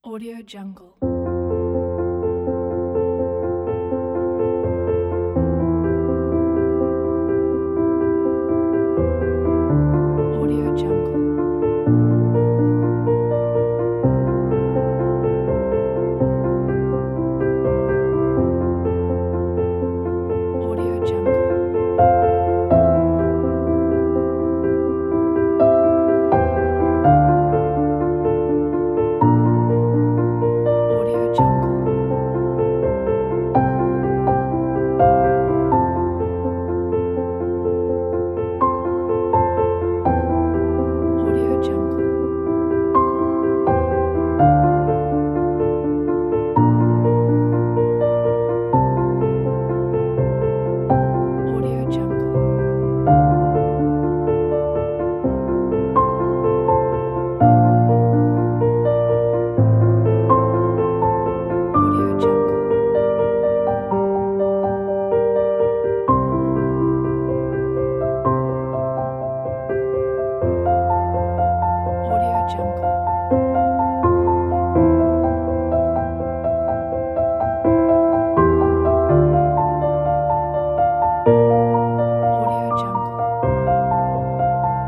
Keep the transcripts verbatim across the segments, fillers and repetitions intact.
Audio Jungle. Audio Jungle. Audio Jungle. Audio Jungle. Audio Jungle. Audio Jungle. Audio Jungle. Audio Jungle. Audio Jungle.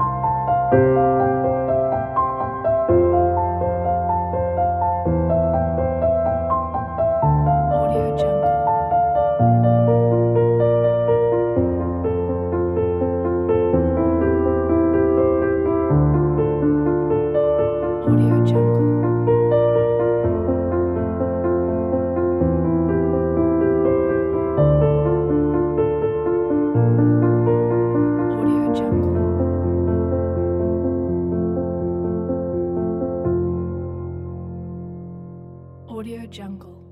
Audio Jungle. Audio Jungle. Audio Jungle. Audio Jungle.